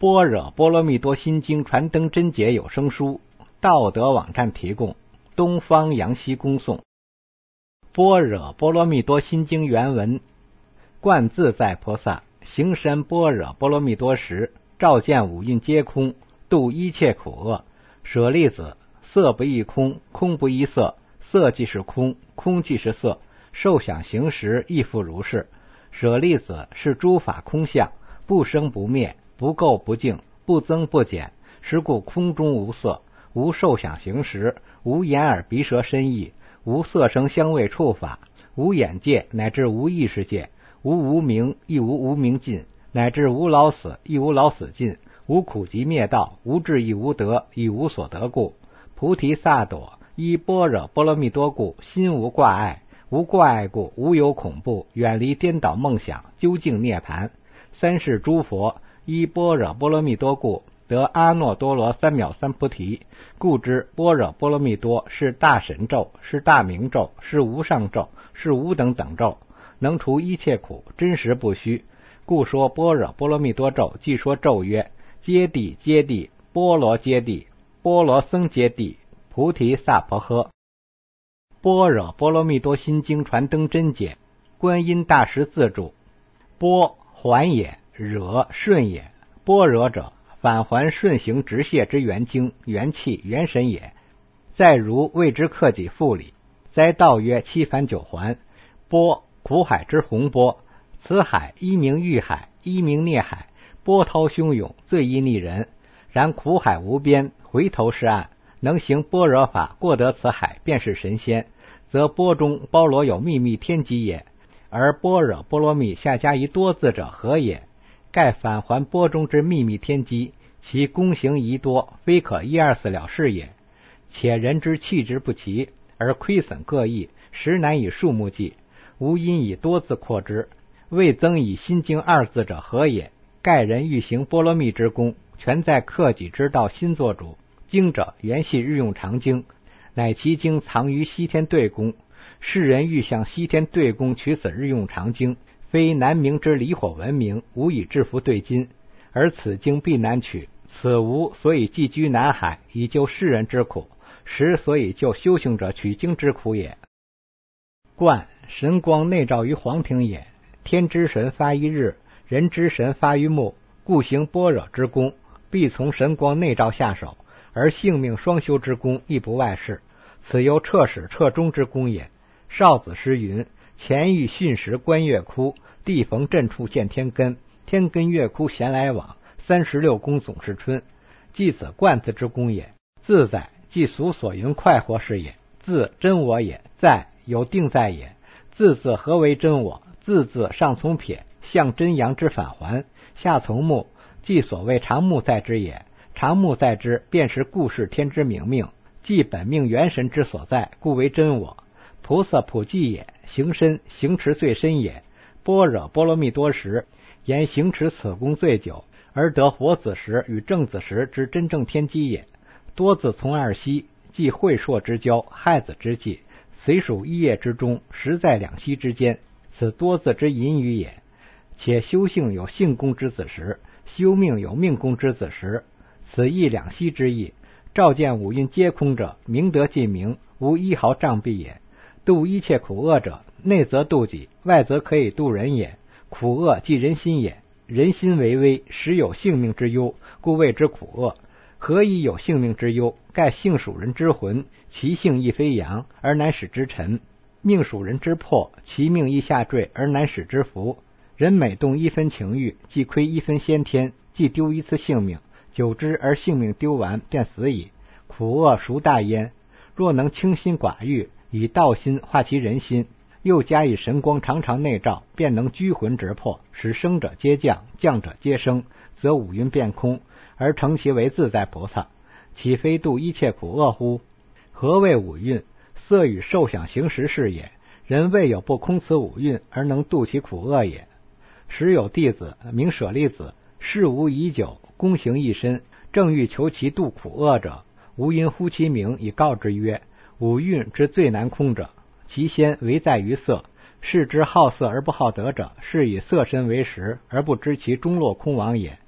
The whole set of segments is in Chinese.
般若波罗蜜多心经传灯真解有声书，道德网站提供，东方阳西恭送。般若波罗蜜多心经原文：观自在菩萨行深般若波罗蜜多时，照见五蕴皆空，度一切苦厄。舍利子，色不异空，空不异色，色即是空，空即是色，受想行识亦复如是。舍利子，是诸法空相，不生不灭，不垢不净，不增不减，是故空中无色，无受想行识，无眼耳鼻舌身意，无色声香味触法，无眼界乃至无意识界，无无明亦无无明尽，乃至无老死亦无老死尽，无苦集灭道，无智亦无得，亦无所得故。菩提萨埵，依般若波罗蜜多故，心无挂碍，无挂碍故，无有恐怖，远离颠倒梦想，究竟涅槃。三世诸佛依般若波罗蜜多故，得阿耨多罗三藐三菩提。故知般若波罗蜜多是大神咒，是大明咒，是无上咒，是无等等咒，能除一切苦，真实不虚。故说般若波罗蜜多咒，即说咒曰：揭谛揭谛，波罗揭谛，波罗僧揭谛，菩提萨婆诃。般若波罗蜜多心经传灯真解，观音大师自注。波还也，惹顺也。般若者，返还顺行直泻之元精、元气、元神也。再如谓之克己复礼，哉道曰七返九还。波，苦海之洪波，此海一名欲海，一名孽海，波涛汹涌，最易溺人。然苦海无边，回头是岸，能行般若法，过得此海，便是神仙，则波中包罗有秘密天机也。而般若波罗蜜下加一多字者何也？盖返还波中之秘密天机，其功行宜多，非可一二四了事也。且人之气质不齐，而亏损各异，实难以数目计，无因以多字扩之。未增以心经二字者何也？盖人欲行波罗蜜之功，全在克己之道心作主。经者原系日用常经，乃其经藏于西天对宫。世人欲向西天对宫取此日用常经，非南明之离火文明，无以制服对金，而此经必难取。此无所以寄居南海，以救世人之苦，实所以救修行者取经之苦也。观，神光内照于黄庭也。天之神发于日，人之神发于木，故行般若之功，必从神光内照下手，而性命双修之功亦不外事，此由彻始彻终之功也。少子诗云：前欲训时观月窟，地逢震处见天根，天根月窟闲来往，36宫总是春。即此观字之功也。自在，即俗所云快活是也。自，真我也。在，有定在也。自字何为真我？自字上从撇，象真阳之返还，下从木，即所谓常木在之也。常木在之，便是故世天之明命，即本命元神之所在，故为真我。菩萨普济也，行深，行持最深也。般若波罗蜜多时，言行持此功最久，而得活子时与正子时之真正天机也。多字从二息，即会硕之交，害子之际，虽属一叶之中，实在两息之间，此多字之隐语也。且修性有性功之子时，修命有命功之子时，此亦两息之意。照见五蕴皆空者，明德尽明，无一毫障蔽也。度一切苦厄者，内则度己，外则可以度人也。苦厄即人心也，人心为危，实有性命之忧，故谓之苦厄。何以有性命之忧？盖性属人之魂，其性亦非阳，而难使之沉；命属人之魄，其命亦下坠，而难使之浮。人每动一分情欲，即亏一分先天，即丢一次性命，久之而性命丢完，便死矣。苦厄孰大焉？若能清心寡欲，以道心化其人心，又加以神光常常内照，便能居魂直魄，使生者皆降，降者皆生，则五蕴变空，而成其为自在菩萨，岂非度一切苦厄乎？何谓五蕴？色与受想行识是也。人未有不空此五蕴，而能度其苦厄也。时有弟子名舍利子，事无已久，功行一身，正欲求其度苦厄者，无因呼其名，以告之曰：五蕴之最难空者，其先唯在于色。是之好色而不好得者，是以色身为实，而不知其终落空亡也。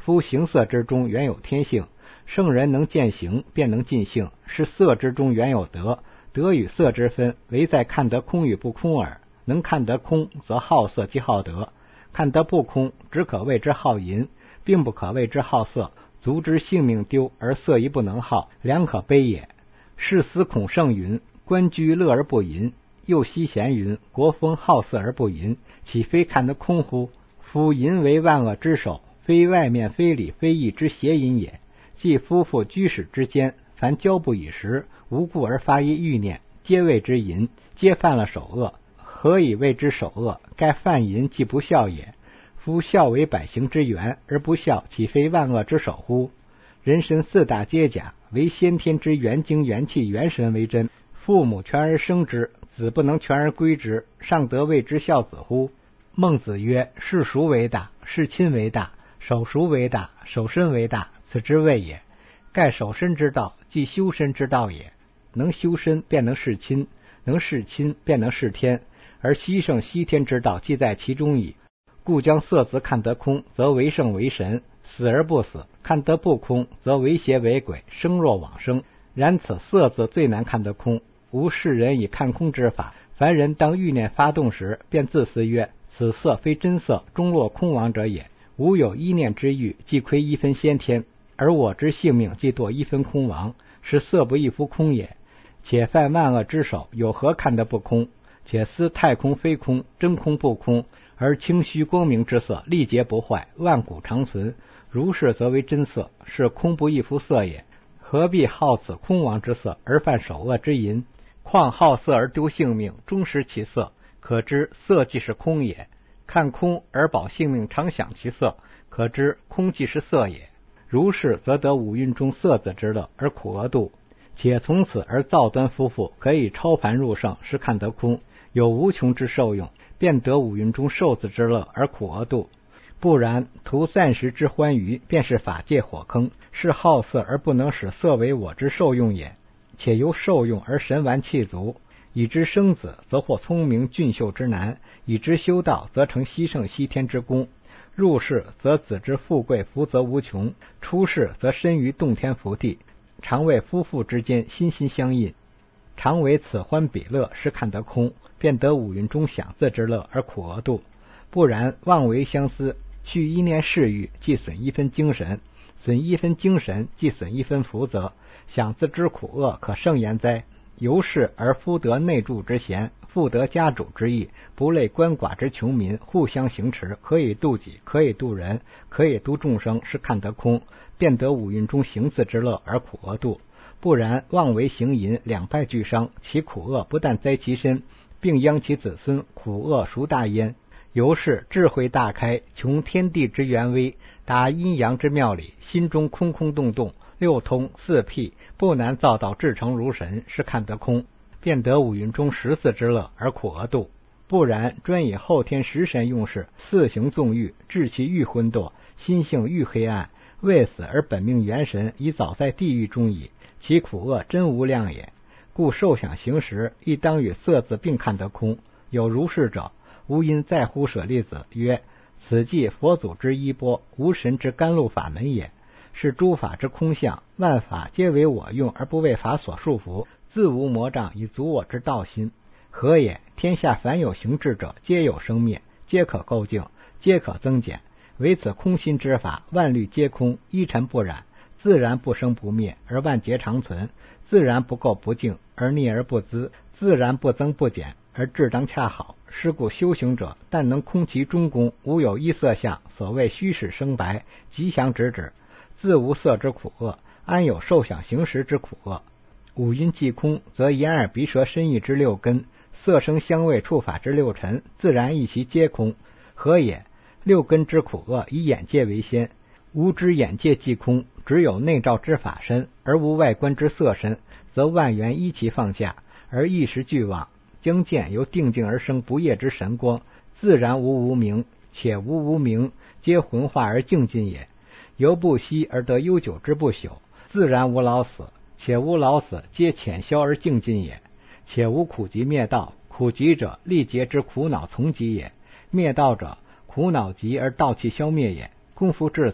夫形色之中原有天性，圣人能见形，便能尽性，是色之中原有德，德与色之分，唯在看得空与不空耳。能看得空，则好色即好德；看得不空，只可谓之好淫，并不可谓之好色。足之性命丢，而色亦不能好，良可悲也。是思孔圣云：官居乐而不淫。又奚贤云：国风好色而不淫，岂非看得空乎？夫淫为万恶之首，非外面非礼非义之邪淫也。即夫妇居室之间，凡交不以时，无故而发一欲念，皆谓之淫，皆犯了首恶。何以谓之首恶？盖犯淫即不孝也。夫孝为百行之源，而不孝，岂非万恶之首乎？人身四大皆假，唯先天之元精元气元神为真。父母全而生之，子不能全而归之，尚得谓之孝子乎？孟子曰：事孰为大？事亲为大。守孰为大？守身为大，此之谓也。盖守身之道，即修身之道也。能修身，便能事亲；能事亲，便能事天。而西圣西天之道，即在其中矣。故将色子看得空，则为圣为神，死而不死；看得不空，则为邪为鬼，生若往生。然此色子最难看得空，无世人以看空之法。凡人当欲念发动时，便自思曰：此色非真色，终落空亡者也。吾有一念之欲，即亏一分先天，而我之性命即堕一分空亡，是色不异乎空也。且犯万恶之首，有何看得不空？且思太空非空，真空不空，而清虚光明之色，历劫不坏，万古长存。如是则为真色，是空不异乎色也。何必好此空亡之色，而犯首恶之淫？况好色而丢性命，终失其色，可知色即是空也。看空而保性命，常享其色，可知空即是色也。如是则得五蕴中色子之乐，而苦而度。且从此而造端夫妇，可以超凡入圣，是看得空，有无穷之受用，便得五蕴中受子之乐，而苦而度。不然，图暂时之欢愉，便是法界火坑，是好色而不能使色为我之受用也。且由受用而神完气足，以之生子，则获聪明俊秀之男；以之修道，则成西圣西天之功。入世则子之富贵福泽无穷，出世则身于洞天福地，常为夫妇之间心心相印，常为此欢彼乐，是看得空，便得五蕴中享自之乐，而苦而度。不然，妄为相思，续一念嗜欲，即损一分精神；损一分精神，即损一分福泽。享自之苦恶，可胜言哉？由是而夫得内助之贤，妇得家主之义，不类鳏寡之穷民，互相行持，可以度己，可以度人，可以度众生，是看得空，便得五蕴中行自之乐，而苦而度。不然，妄为行淫，两败俱伤，其苦恶不但灾其身，并殃其子孙，苦恶孰大焉？由是智慧大开，穷天地之元微，达阴阳之妙理，心中空空洞洞，六通四辟，不难造到至诚如神，是看得空，便得五蕴中14之乐，而苦而度。不然，专以后天食神用事，四行纵欲，致其欲昏堕，心性欲黑暗，未死而本命元神已早在地狱中矣，其苦恶真无量也。故受想行识，亦当与色字并看得空。有如是者，吾因在乎舍利子曰：此即佛祖之衣钵，无神之甘露法门也。是诸法之空相，万法皆为我用，而不为法所束缚，自无魔障以阻我之道心。何也？天下凡有行智者，皆有生灭，皆可构净，皆可增减。唯此空心之法，万虑皆空，一尘不染，自然不生不灭，而万劫长存；自然不垢不净，而逆而不滋；自然不增不减，而至当恰好。是故修行者，但能空其中宫，无有一色相，所谓虚实生白，吉祥直指，自无色之苦恶，安有受想行识之苦恶？五蕴既空，则眼耳鼻舌身意之六根，色声香味触法之六尘，自然一其皆空。何也？六根之苦恶，以眼界为先。吾知眼界既空，只有内照之法身，而无外观之色身，则万缘依其放下，而一时俱忘。将见由定境而生不业之神光，自然无无明，且无无明，皆浑化而净尽也。由不息而得悠久之不朽，自然无老死，且无老死，皆浅消而净尽也。且无苦集灭道，苦集者，历劫之苦恼从集也；灭道者，苦恼集而道气消灭也。功夫至此，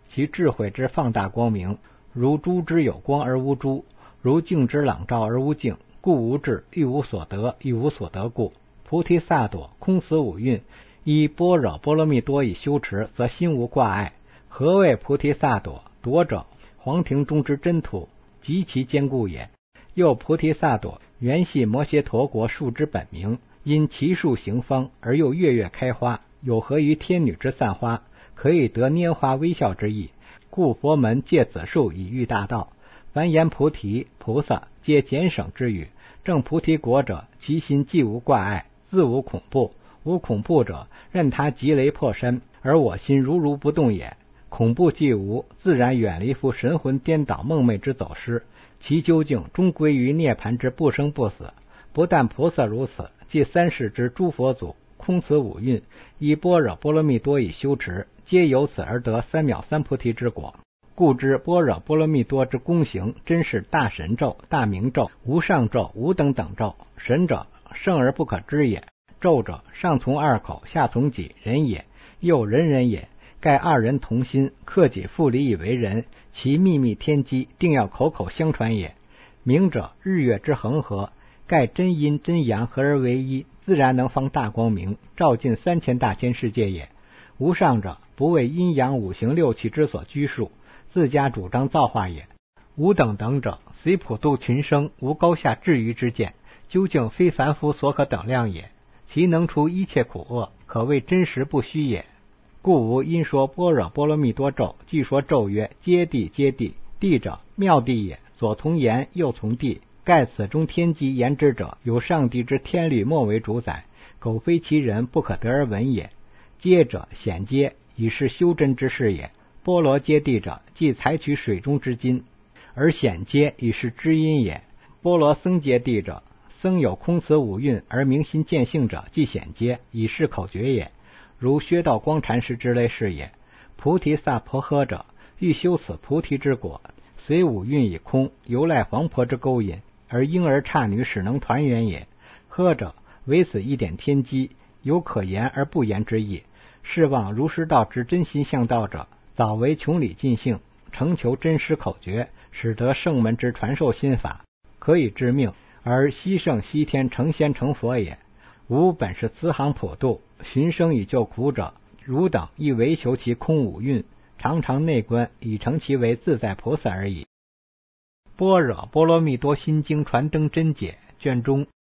其智慧之放大光明，如珠之有光而无珠，如镜之朗照而无镜，故无智，欲无所得，欲无所得故。菩提萨埵空此五蕴，依般若波罗蜜多以修持，则心无挂碍。何谓菩提萨埵？夺者，黄庭中之真土，极其坚固也。又菩提萨埵原系摩羯陀国树之本名，因其树行方，而又月月开花，有合于天女之散花，可以得拈花微笑之意。故佛门借此树以喻大道。凡言菩提、菩萨，皆简省之语。证菩提果者，其心既无挂碍，自无恐怖。无恐怖者，任他疾雷破身，而我心如不动也。恐怖既无，自然远离夫神魂颠倒梦寐之走失，其究竟终归于涅槃之不生不死。不但菩萨如此，即三世之诸佛祖，空此五蕴，依般若波罗蜜多以修持，皆由此而得三藐三菩提之果。故知般若波罗蜜多之功行，真是大神咒、大明咒、无上咒、无等等咒。神者，圣而不可知也；咒者，上从二口，下从己，人也。又人也，盖二人同心，克己复礼以为人，其秘密天机，定要口口相传也。明者，日月之恒河，盖真阴真阳合而为一，自然能放大光明，照尽3000大千世界也。无上者，不为阴阳五行六气之所拘束，自家主张造化也。无等等者，虽普度群生，无高下至于之见，究竟非凡夫所可等量也。其能除一切苦厄，可谓真实不虚也。故无因说般若波罗蜜多咒，即说咒曰：揭谛揭谛，谛者妙谛也，左从言，右从谛。盖此中天机言之者，有上帝之天律莫为主宰，苟非其人，不可得而闻也。揭者显揭，以是修真之事也。波罗揭谛者，即采取水中之金，而显揭以是知音也。波罗僧揭谛者，僧有空此五蕴而明心见性者，即显揭，以是口诀也。如薛道光禅师之类是也。菩提萨婆诃者，欲修此菩提之果，随五蕴以空，由赖黄婆之勾引，而婴儿刹女始能团圆也。诃者，唯此一点天机，有可言而不言之意。是望儒释道之真心向道者，早为穷理尽性，诚求真实口诀，使得圣门之传授心法，可以致命，而西圣西天成仙成佛也。吾本是慈航普度，寻生以救苦者，汝等亦唯求其空五蕴，常常内观，以成其为自在菩萨而已。般若波罗蜜多心经传灯真解卷中。